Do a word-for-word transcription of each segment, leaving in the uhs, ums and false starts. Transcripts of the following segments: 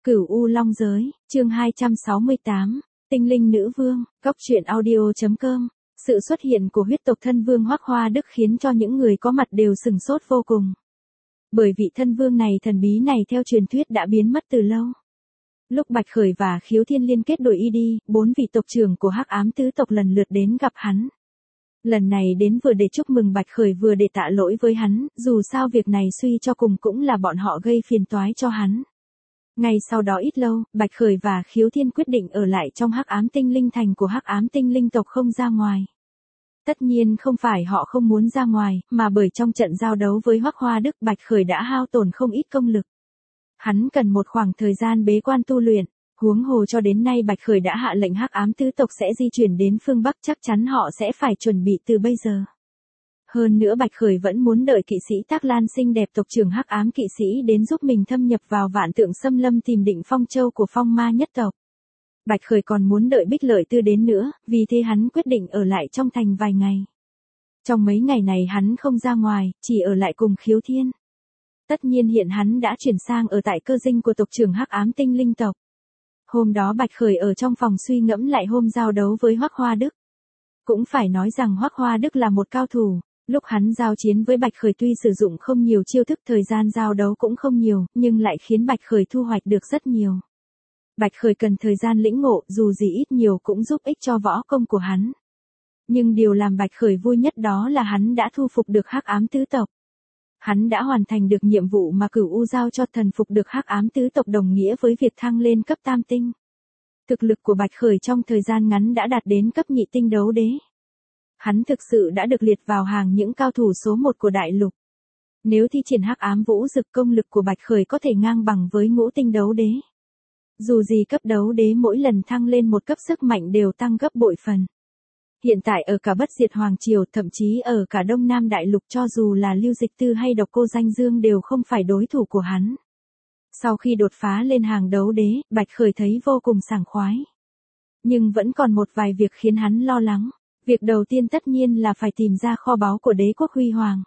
Cửu U Long Giới, chương hai trăm sáu mươi tám, Tinh Linh Nữ Vương, Góc truyện audio chấm com. Sự xuất hiện của huyết tộc thân vương Hoắc Hoa Đức khiến cho những người có mặt đều sửng sốt vô cùng. Bởi vị thân vương này thần bí này theo truyền thuyết đã biến mất từ lâu. Lúc Bạch Khởi và Khiếu Thiên liên kết đội y đi, bốn vị tộc trưởng của Hắc Ám tứ tộc lần lượt đến gặp hắn. Lần này đến vừa để chúc mừng Bạch Khởi vừa để tạ lỗi với hắn, dù sao việc này suy cho cùng cũng là bọn họ gây phiền toái cho hắn. Ngay sau đó ít lâu, Bạch Khởi và Khiếu Thiên quyết định ở lại trong Hắc Ám Tinh Linh Thành của Hắc Ám Tinh Linh tộc không ra ngoài. Tất nhiên không phải họ không muốn ra ngoài, mà bởi trong trận giao đấu với Hoắc Hoa Đức Bạch Khởi đã hao tổn không ít công lực. Hắn cần một khoảng thời gian bế quan tu luyện, huống hồ cho đến nay Bạch Khởi đã hạ lệnh Hắc Ám tứ tộc sẽ di chuyển đến phương Bắc, chắc chắn họ sẽ phải chuẩn bị từ bây giờ. Hơn nữa Bạch Khởi vẫn muốn đợi kỵ sĩ Tắc Lan xinh đẹp tộc trưởng Hắc Ám kỵ sĩ đến giúp mình thâm nhập vào Vạn Tượng Xâm Lâm tìm Định Phong Châu của Phong Ma nhất tộc. Bạch Khởi còn muốn đợi Bích Lợi Tư đến nữa, vì thế hắn quyết định ở lại trong thành vài ngày. Trong mấy ngày này hắn không ra ngoài, chỉ ở lại cùng Khiếu Thiên. Tất nhiên hiện hắn đã chuyển sang ở tại cơ dinh của tộc trưởng Hắc Ám Tinh Linh tộc. Hôm đó Bạch Khởi ở trong phòng suy ngẫm lại hôm giao đấu với Hoắc Hoa Đức. Cũng phải nói rằng Hoắc Hoa Đức là một cao thủ. Lúc hắn giao chiến với Bạch Khởi tuy sử dụng không nhiều chiêu thức, thời gian giao đấu cũng không nhiều, nhưng lại khiến Bạch Khởi thu hoạch được rất nhiều. Bạch Khởi cần thời gian lĩnh ngộ, dù gì ít nhiều cũng giúp ích cho võ công của hắn. Nhưng điều làm Bạch Khởi vui nhất đó là hắn đã thu phục được Hắc Ám tứ tộc. Hắn đã hoàn thành được nhiệm vụ mà Cửu U giao cho, thần phục được Hắc Ám tứ tộc đồng nghĩa với việc thăng lên cấp tam tinh. Thực lực của Bạch Khởi trong thời gian ngắn đã đạt đến cấp nhị tinh đấu đế. Hắn thực sự đã được liệt vào hàng những cao thủ số một của đại lục. Nếu thi triển Hắc Ám Vũ Dực, công lực của Bạch Khởi có thể ngang bằng với ngũ tinh đấu đế. Dù gì cấp đấu đế mỗi lần thăng lên một cấp sức mạnh đều tăng gấp bội phần. Hiện tại ở cả Bất Diệt Hoàng Triều, thậm chí ở cả Đông Nam Đại Lục, cho dù là Lưu Dịch Tư hay Độc Cô Danh Dương đều không phải đối thủ của hắn. Sau khi đột phá lên hàng đấu đế, Bạch Khởi thấy vô cùng sảng khoái. Nhưng vẫn còn một vài việc khiến hắn lo lắng. Việc đầu tiên tất nhiên là phải tìm ra kho báu của Đế quốc Huy Hoàng.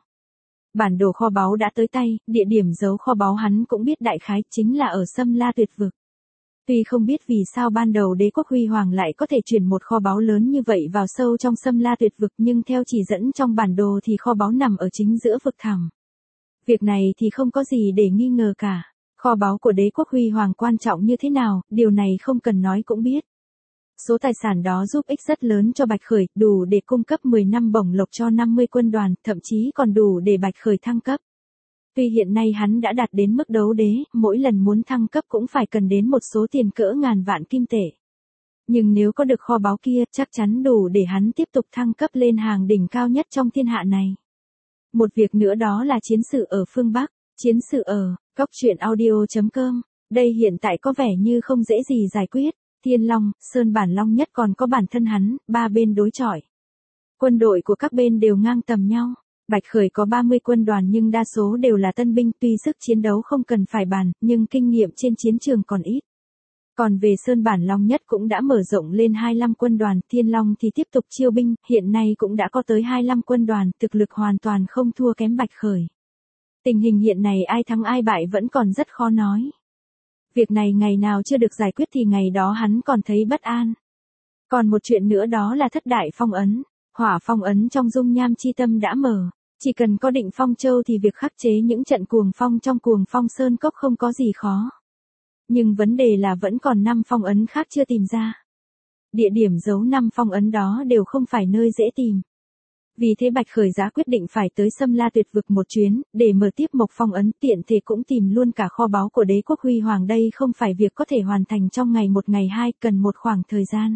Bản đồ kho báu đã tới tay, địa điểm giấu kho báu hắn cũng biết đại khái, chính là ở Sâm La Tuyệt Vực. Tuy không biết vì sao ban đầu Đế quốc Huy Hoàng lại có thể chuyển một kho báu lớn như vậy vào sâu trong Sâm La Tuyệt Vực, nhưng theo chỉ dẫn trong bản đồ thì kho báu nằm ở chính giữa vực thẳm. Việc này thì không có gì để nghi ngờ cả. Kho báu của Đế quốc Huy Hoàng quan trọng như thế nào, điều này không cần nói cũng biết. Số tài sản đó giúp ích rất lớn cho Bạch Khởi, đủ để cung cấp mười năm bổng lộc cho năm mươi quân đoàn, thậm chí còn đủ để Bạch Khởi thăng cấp. Tuy hiện nay hắn đã đạt đến mức đấu đế, mỗi lần muốn thăng cấp cũng phải cần đến một số tiền cỡ ngàn vạn kim tệ. Nhưng nếu có được kho báu kia, chắc chắn đủ để hắn tiếp tục thăng cấp lên hàng đỉnh cao nhất trong thiên hạ này. Một việc nữa đó là chiến sự ở phương Bắc, chiến sự ở Góc truyện audio chấm com. Đây hiện tại có vẻ như không dễ gì giải quyết. Thiên Long, Sơn Bản Long Nhất còn có bản thân hắn, ba bên đối chọi. Quân đội của các bên đều ngang tầm nhau. Bạch Khởi có ba mươi quân đoàn nhưng đa số đều là tân binh, tuy sức chiến đấu không cần phải bàn, nhưng kinh nghiệm trên chiến trường còn ít. Còn về Sơn Bản Long Nhất cũng đã mở rộng lên hai mươi lăm quân đoàn, Thiên Long thì tiếp tục chiêu binh, hiện nay cũng đã có tới hai mươi lăm quân đoàn, thực lực hoàn toàn không thua kém Bạch Khởi. Tình hình hiện nay ai thắng ai bại vẫn còn rất khó nói. Việc này ngày nào chưa được giải quyết thì ngày đó hắn còn thấy bất an. Còn một chuyện nữa đó là thất đại phong ấn. Hỏa phong ấn trong dung nham chi tâm đã mở. Chỉ cần có Định Phong Châu thì việc khắc chế những trận cuồng phong trong Cuồng Phong Sơn Cốc không có gì khó. Nhưng vấn đề là vẫn còn năm phong ấn khác chưa tìm ra. Địa điểm giấu năm phong ấn đó đều không phải nơi dễ tìm. Vì thế Bạch Khởi giá quyết định phải tới Sâm La Tuyệt Vực một chuyến, để mở tiếp Mộc phong ấn, tiện thể cũng tìm luôn cả kho báu của Đế quốc Huy Hoàng. Đây không phải việc có thể hoàn thành trong ngày một ngày hai, cần một khoảng thời gian.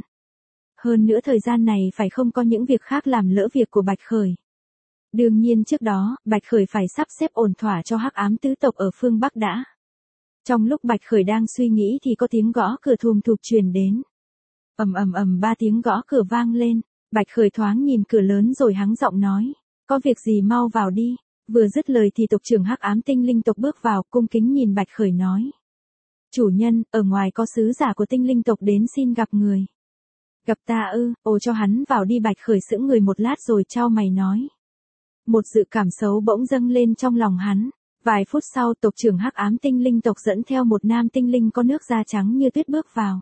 Hơn nữa thời gian này phải không có những việc khác làm lỡ việc của Bạch Khởi. Đương nhiên trước đó, Bạch Khởi phải sắp xếp ổn thỏa cho Hắc Ám tứ tộc ở phương Bắc đã. Trong lúc Bạch Khởi đang suy nghĩ thì có tiếng gõ cửa thùm thụp truyền đến. Ầm ầm ầm ba tiếng gõ cửa vang lên. Bạch Khởi thoáng nhìn cửa lớn rồi hắng giọng nói, có việc gì mau vào đi. Vừa dứt lời thì tộc trưởng Hắc Ám Tinh Linh tộc bước vào, cung kính nhìn Bạch Khởi nói. Chủ nhân, ở ngoài có sứ giả của Tinh Linh tộc đến xin gặp người. Gặp ta ư, ồ cho hắn vào đi. Bạch Khởi sững người một lát rồi chau mày nói. Một dự cảm xấu bỗng dâng lên trong lòng hắn. Vài phút sau tộc trưởng hắc ám tinh linh tộc dẫn theo một nam tinh linh có nước da trắng như tuyết bước vào.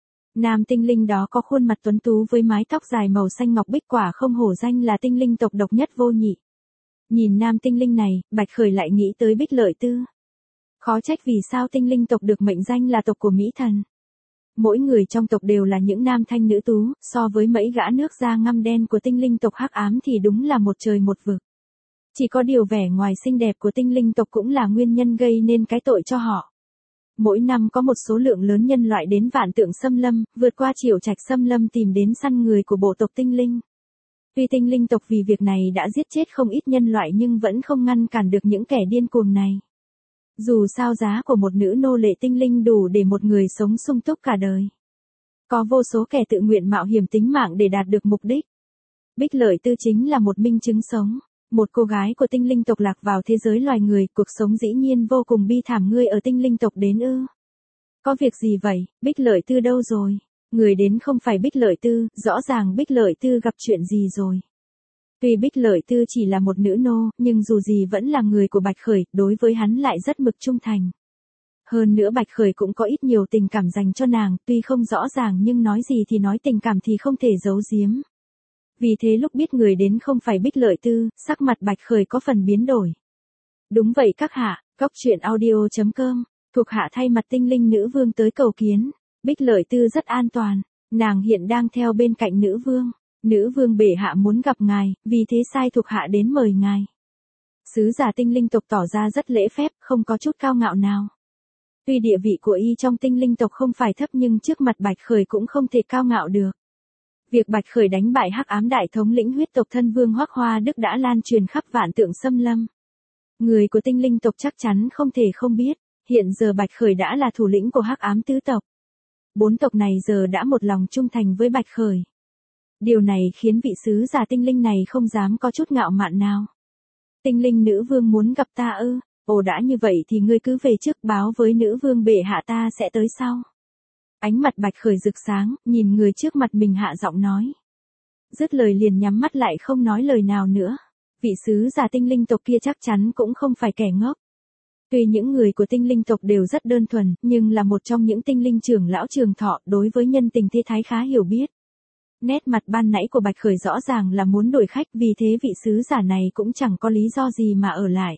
Nam tinh linh đó có khuôn mặt tuấn tú với mái tóc dài màu xanh ngọc bích, quả không hổ danh là tinh linh tộc độc nhất vô nhị. Nhìn nam tinh linh này, Bạch Khởi lại nghĩ tới Bích Lợi Tư. Khó trách vì sao tinh linh tộc được mệnh danh là tộc của Mỹ Thần. Mỗi người trong tộc đều là những nam thanh nữ tú, so với mấy gã nước da ngăm đen của tinh linh tộc hắc ám thì đúng là một trời một vực. Chỉ có điều vẻ ngoài xinh đẹp của tinh linh tộc cũng là nguyên nhân gây nên cái tội cho họ. Mỗi năm có một số lượng lớn nhân loại đến Vạn Tượng Xâm Lâm, vượt qua Triều Trạch Xâm Lâm tìm đến săn người của bộ tộc tinh linh. Tuy tinh linh tộc vì việc này đã giết chết không ít nhân loại nhưng vẫn không ngăn cản được những kẻ điên cuồng này. Dù sao giá của một nữ nô lệ tinh linh đủ để một người sống sung túc cả đời. Có vô số kẻ tự nguyện mạo hiểm tính mạng để đạt được mục đích. Bích Lợi Tư chính là một minh chứng sống. Một cô gái của tinh linh tộc lạc vào thế giới loài người, cuộc sống dĩ nhiên vô cùng bi thảm. Ngươi ở tinh linh tộc đến ư? Có việc gì vậy, Bích Lợi Tư đâu rồi? Người đến không phải Bích Lợi Tư, rõ ràng Bích Lợi Tư gặp chuyện gì rồi. Tuy Bích Lợi Tư chỉ là một nữ nô, nhưng dù gì vẫn là người của Bạch Khởi, đối với hắn lại rất mực trung thành. Hơn nữa Bạch Khởi cũng có ít nhiều tình cảm dành cho nàng, tuy không rõ ràng nhưng nói gì thì nói, tình cảm thì không thể giấu giếm. Vì thế lúc biết người đến không phải Bích Lợi Tư, sắc mặt Bạch Khởi có phần biến đổi. Đúng vậy các hạ, Cóc Truyện Audio chấm com, thuộc hạ thay mặt tinh linh nữ vương tới cầu kiến. Bích Lợi Tư rất an toàn, nàng hiện đang theo bên cạnh nữ vương. Nữ vương bệ hạ muốn gặp ngài, vì thế sai thuộc hạ đến mời ngài. Sứ giả tinh linh tộc tỏ ra rất lễ phép, không có chút cao ngạo nào. Tuy địa vị của y trong tinh linh tộc không phải thấp nhưng trước mặt Bạch Khởi cũng không thể cao ngạo được. Việc Bạch Khởi đánh bại hắc ám đại thống lĩnh huyết tộc thân vương Hoắc Hoa Đức đã lan truyền khắp Vạn Tượng Xâm Lâm. Người của tinh linh tộc chắc chắn không thể không biết, hiện giờ Bạch Khởi đã là thủ lĩnh của hắc ám tứ tộc. Bốn tộc này giờ đã một lòng trung thành với Bạch Khởi. Điều này khiến vị sứ giả tinh linh này không dám có chút ngạo mạn nào. Tinh linh nữ vương muốn gặp ta ư? Ồ, đã như vậy thì ngươi cứ về trước báo với nữ vương bệ hạ ta sẽ tới sau. Ánh mặt Bạch Khởi rực sáng, nhìn người trước mặt mình hạ giọng nói. Dứt lời liền nhắm mắt lại không nói lời nào nữa. Vị sứ giả tinh linh tộc kia chắc chắn cũng không phải kẻ ngốc. Tuy những người của tinh linh tộc đều rất đơn thuần, nhưng là một trong những tinh linh trưởng lão trường thọ, đối với nhân tình thế thái khá hiểu biết. Nét mặt ban nãy của Bạch Khởi rõ ràng là muốn đuổi khách, vì thế vị sứ giả này cũng chẳng có lý do gì mà ở lại.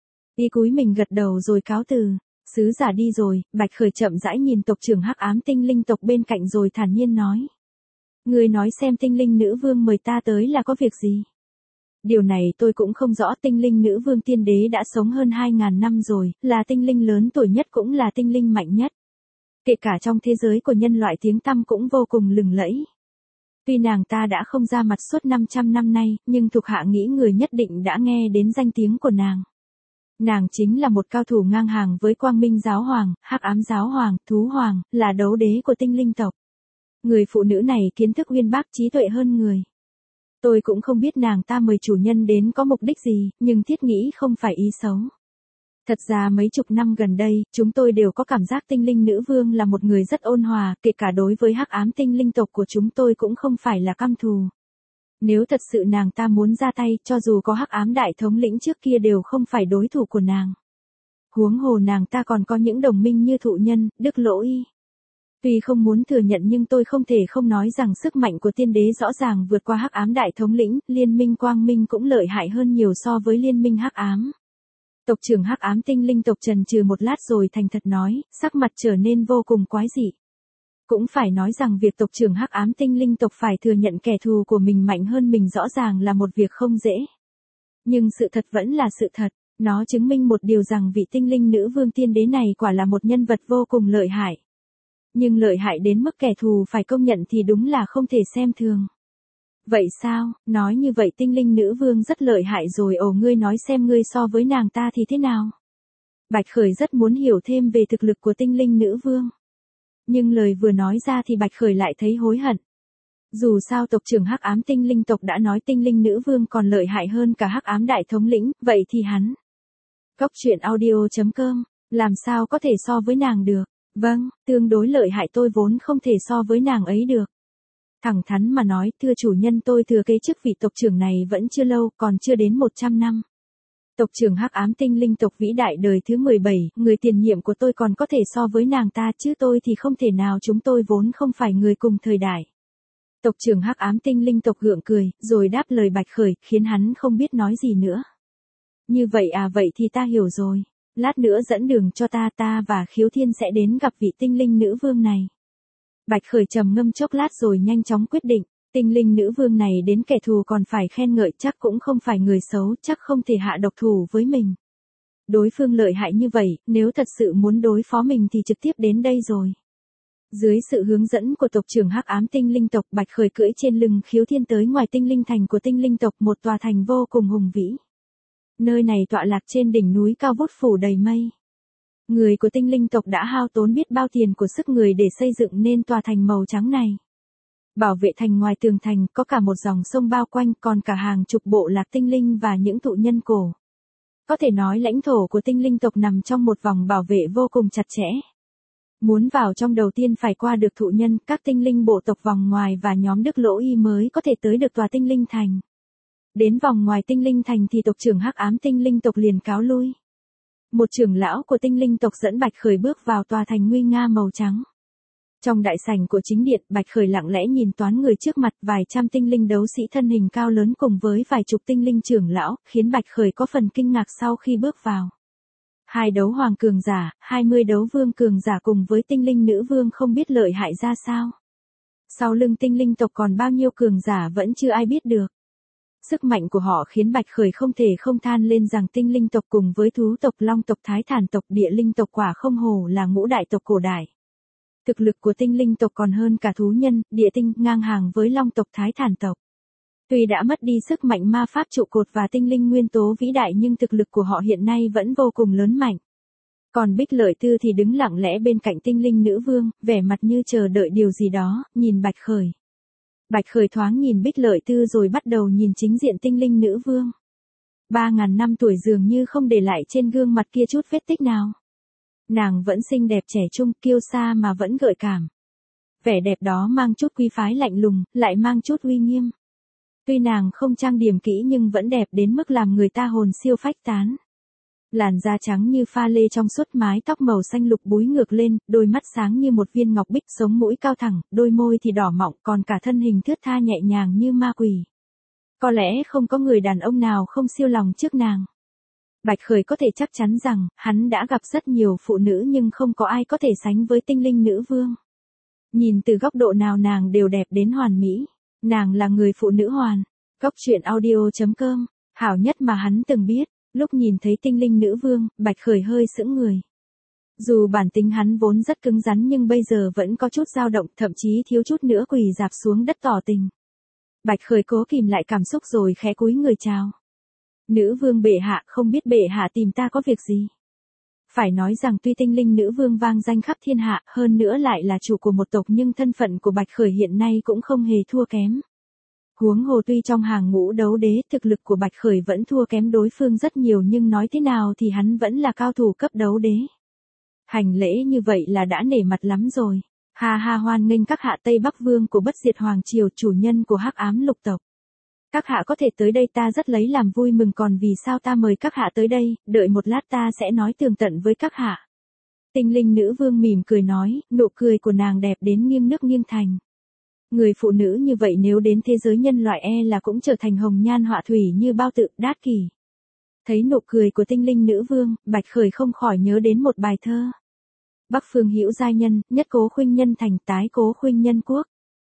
Y cúi mình gật đầu rồi cáo từ. Sứ giả đi rồi, Bạch Khởi chậm rãi nhìn tộc trưởng hắc ám tinh linh tộc bên cạnh rồi thản nhiên nói. Người nói xem tinh linh nữ vương mời ta tới là có việc gì? Điều này tôi cũng không rõ. Tinh linh nữ vương tiên đế đã sống hơn hai ngàn năm rồi, là tinh linh lớn tuổi nhất cũng là tinh linh mạnh nhất. Kể cả trong thế giới của nhân loại tiếng tăm cũng vô cùng lừng lẫy. Tuy nàng ta đã không ra mặt suốt năm trăm năm nay, nhưng thuộc hạ nghĩ người nhất định đã nghe đến danh tiếng của nàng. Nàng chính là một cao thủ ngang hàng với Quang Minh Giáo Hoàng, Hắc Ám Giáo Hoàng, Thú Hoàng, là đấu đế của tinh linh tộc. Người phụ nữ này kiến thức uyên bác, trí tuệ hơn người. Tôi cũng không biết nàng ta mời chủ nhân đến có mục đích gì, nhưng thiết nghĩ không phải ý xấu. Thật ra mấy chục năm gần đây, chúng tôi đều có cảm giác tinh linh nữ vương là một người rất ôn hòa, kể cả đối với hắc ám tinh linh tộc của chúng tôi cũng không phải là căm thù. Nếu thật sự nàng ta muốn ra tay, cho dù có hắc ám đại thống lĩnh trước kia đều không phải đối thủ của nàng. Huống hồ nàng ta còn có những đồng minh như thụ nhân, Đức Lỗ Y. Tuy không muốn thừa nhận nhưng tôi không thể không nói rằng sức mạnh của tiên đế rõ ràng vượt qua hắc ám đại thống lĩnh, liên minh quang minh cũng lợi hại hơn nhiều so với liên minh hắc ám. Tộc trưởng hắc ám tinh linh tộc trần trừ một lát rồi thành thật nói, sắc mặt trở nên vô cùng quái dị. Cũng phải nói rằng việc tộc trưởng hắc ám tinh linh tộc phải thừa nhận kẻ thù của mình mạnh hơn mình rõ ràng là một việc không dễ. Nhưng sự thật vẫn là sự thật, nó chứng minh một điều rằng vị tinh linh nữ vương tiên đế này quả là một nhân vật vô cùng lợi hại. Nhưng lợi hại đến mức kẻ thù phải công nhận thì đúng là không thể xem thường. Vậy sao, nói như vậy tinh linh nữ vương rất lợi hại rồi, ồ ngươi nói xem ngươi so với nàng ta thì thế nào? Bạch Khởi rất muốn hiểu thêm về thực lực của tinh linh nữ vương. Nhưng lời vừa nói ra thì Bạch Khởi lại thấy hối hận. Dù sao tộc trưởng hắc ám tinh linh tộc đã nói tinh linh nữ vương còn lợi hại hơn cả hắc ám đại thống lĩnh, vậy thì hắn. Cóc Truyện Audio chấm com, làm sao có thể so với nàng được? Vâng, tương đối lợi hại, tôi vốn không thể so với nàng ấy được. Thẳng thắn mà nói, thưa chủ nhân, tôi thừa kế chức vị tộc trưởng này vẫn chưa lâu, còn chưa đến một trăm năm. Tộc trưởng hắc ám tinh linh tộc vĩ đại đời thứ mười bảy, người tiền nhiệm của tôi còn có thể so với nàng ta chứ tôi thì không thể nào, chúng tôi vốn không phải người cùng thời đại. Tộc trưởng hắc ám tinh linh tộc gượng cười, rồi đáp lời Bạch Khởi, khiến hắn không biết nói gì nữa. Như vậy à, vậy thì ta hiểu rồi. Lát nữa dẫn đường cho ta, ta và Khiếu Thiên sẽ đến gặp vị tinh linh nữ vương này. Bạch Khởi trầm ngâm chốc lát rồi nhanh chóng quyết định, tinh linh nữ vương này đến kẻ thù còn phải khen ngợi, chắc cũng không phải người xấu, chắc không thể hạ độc thủ với mình. Đối phương lợi hại như vậy, nếu thật sự muốn đối phó mình thì trực tiếp đến đây rồi. Dưới sự hướng dẫn của tộc trưởng hắc ám tinh linh tộc, Bạch Khởi cưỡi trên lưng Khiếu Thiên tới ngoài tinh linh thành của tinh linh tộc, một tòa thành vô cùng hùng vĩ. Nơi này tọa lạc trên đỉnh núi cao vút phủ đầy mây. Người của tinh linh tộc đã hao tốn biết bao tiền của sức người để xây dựng nên tòa thành màu trắng này. Bảo vệ thành ngoài tường thành có cả một dòng sông bao quanh, còn cả hàng chục bộ lạc tinh linh và những tụ nhân cổ. Có thể nói lãnh thổ của tinh linh tộc nằm trong một vòng bảo vệ vô cùng chặt chẽ. Muốn vào trong đầu tiên phải qua được thụ nhân, các tinh linh bộ tộc vòng ngoài và nhóm Đức Lỗ Y mới có thể tới được tòa tinh linh thành. Đến vòng ngoài tinh linh thành thì tộc trưởng hắc ám tinh linh tộc liền cáo lui. Một trưởng lão của tinh linh tộc dẫn Bạch Khởi bước vào tòa thành nguy nga màu trắng. Trong đại sảnh của chính điện, Bạch Khởi lặng lẽ nhìn toán người trước mặt, vài trăm tinh linh đấu sĩ thân hình cao lớn cùng với vài chục tinh linh trưởng lão, khiến Bạch Khởi có phần kinh ngạc sau khi bước vào. Hai đấu hoàng cường giả, hai mươi đấu vương cường giả cùng với tinh linh nữ vương không biết lợi hại ra sao. Sau lưng tinh linh tộc còn bao nhiêu cường giả vẫn chưa ai biết được. Sức mạnh của họ khiến Bạch Khởi không thể không than lên rằng tinh linh tộc cùng với thú tộc long tộc thái thản tộc địa linh tộc quả không hổ là ngũ đại tộc cổ đại. Thực lực của tinh linh tộc còn hơn cả thú nhân, địa tinh, ngang hàng với long tộc thái thản tộc. Tuy đã mất đi sức mạnh ma pháp trụ cột và tinh linh nguyên tố vĩ đại nhưng thực lực của họ hiện nay vẫn vô cùng lớn mạnh. Còn Bích Lợi Tư thì đứng lặng lẽ bên cạnh tinh linh nữ vương, vẻ mặt như chờ đợi điều gì đó, nhìn Bạch Khởi. Bạch Khởi thoáng nhìn Bích Lợi Tư rồi bắt đầu nhìn chính diện tinh linh nữ vương. Ba ngàn năm tuổi dường như không để lại trên gương mặt kia chút vết tích nào. Nàng vẫn xinh đẹp trẻ trung, kiêu sa mà vẫn gợi cảm. Vẻ đẹp đó mang chút quý phái lạnh lùng, lại mang chút uy nghiêm. Tuy nàng không trang điểm kỹ nhưng vẫn đẹp đến mức làm người ta hồn siêu phách tán. Làn da trắng như pha lê trong suốt, mái tóc màu xanh lục búi ngược lên, đôi mắt sáng như một viên ngọc bích, sống mũi cao thẳng, đôi môi thì đỏ mọng, còn cả thân hình thướt tha nhẹ nhàng như ma quỷ. Có lẽ không có người đàn ông nào không siêu lòng trước nàng. Bạch Khởi có thể chắc chắn rằng, hắn đã gặp rất nhiều phụ nữ nhưng không có ai có thể sánh với tinh linh nữ vương. Nhìn từ góc độ nào nàng đều đẹp đến hoàn mỹ. Nàng là người phụ nữ hoàn. Góc truyện audio chấm com, hảo nhất mà hắn từng biết. Lúc nhìn thấy tinh linh nữ vương, Bạch Khởi hơi sững người. Dù bản tính hắn vốn rất cứng rắn nhưng bây giờ vẫn có chút dao động, thậm chí thiếu chút nữa quỳ rạp xuống đất tỏ tình. Bạch Khởi cố kìm lại cảm xúc rồi khẽ cúi người chào. Nữ vương bệ hạ, không biết bệ hạ tìm ta có việc gì? Phải nói rằng tuy tinh linh nữ vương vang danh khắp thiên hạ, hơn nữa lại là chủ của một tộc nhưng thân phận của Bạch Khởi hiện nay cũng không hề thua kém. Huống hồ tuy trong hàng ngũ đấu đế, thực lực của Bạch Khởi vẫn thua kém đối phương rất nhiều nhưng nói thế nào thì hắn vẫn là cao thủ cấp đấu đế. Hành lễ như vậy là đã nể mặt lắm rồi. Ha ha, hoan nghênh các hạ Tây Bắc Vương của Bất Diệt Hoàng Triều, chủ nhân của Hắc Ám Lục tộc. Các hạ có thể tới đây ta rất lấy làm vui mừng, còn vì sao ta mời các hạ tới đây, đợi một lát ta sẽ nói tường tận với các hạ. Tinh linh nữ vương mỉm cười nói, nụ cười của nàng đẹp đến nghiêng nước nghiêng thành. Người phụ nữ như vậy nếu đến thế giới nhân loại e là cũng trở thành hồng nhan họa thủy như bao tự đát kỷ. Thấy nụ cười của tinh linh nữ vương, Bạch Khởi không khỏi nhớ đến một bài thơ. Bắc phương hữu giai nhân, nhất cố khuynh nhân thành, tái cố khuynh nhân quốc.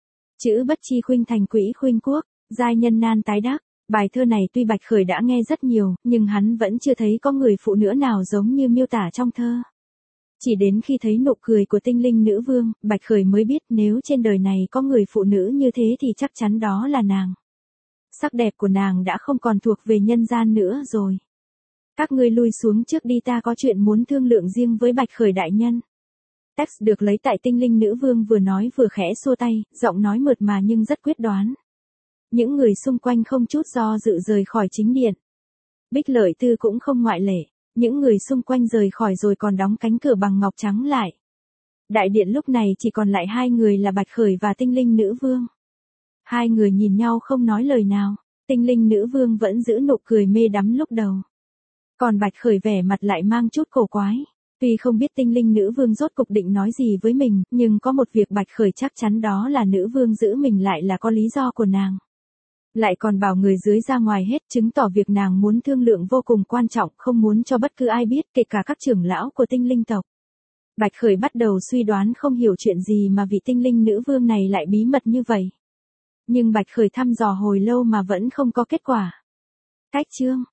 Chữ bất chi khuynh thành, quỹ khuynh quốc, giai nhân nan tái đắc. Bài thơ này tuy Bạch Khởi đã nghe rất nhiều, nhưng hắn vẫn chưa thấy có người phụ nữ nào giống như miêu tả trong thơ. Chỉ đến khi thấy nụ cười của tinh linh nữ vương, Bạch Khởi mới biết nếu trên đời này có người phụ nữ như thế thì chắc chắn đó là nàng. Sắc đẹp của nàng đã không còn thuộc về nhân gian nữa rồi. Các ngươi lui xuống trước đi, ta có chuyện muốn thương lượng riêng với Bạch Khởi đại nhân. Text được lấy tại tinh linh nữ vương vừa nói vừa khẽ xua tay, giọng nói mượt mà nhưng rất quyết đoán. Những người xung quanh không chút do dự rời khỏi chính điện. Bích Lợi Tư cũng không ngoại lệ. Những người xung quanh rời khỏi rồi còn đóng cánh cửa bằng ngọc trắng lại. Đại điện lúc này chỉ còn lại hai người là Bạch Khởi và tinh linh nữ vương. Hai người nhìn nhau không nói lời nào. Tinh linh nữ vương vẫn giữ nụ cười mê đắm lúc đầu. Còn Bạch Khởi vẻ mặt lại mang chút cổ quái. Tuy không biết tinh linh nữ vương rốt cục định nói gì với mình, nhưng có một việc Bạch Khởi chắc chắn đó là nữ vương giữ mình lại là có lý do của nàng. Lại còn bảo người dưới ra ngoài hết, chứng tỏ việc nàng muốn thương lượng vô cùng quan trọng, không muốn cho bất cứ ai biết, kể cả các trưởng lão của tinh linh tộc. Bạch Khởi bắt đầu suy đoán không hiểu chuyện gì mà vị tinh linh nữ vương này lại bí mật như vậy. Nhưng Bạch Khởi thăm dò hồi lâu mà vẫn không có kết quả. Cách chương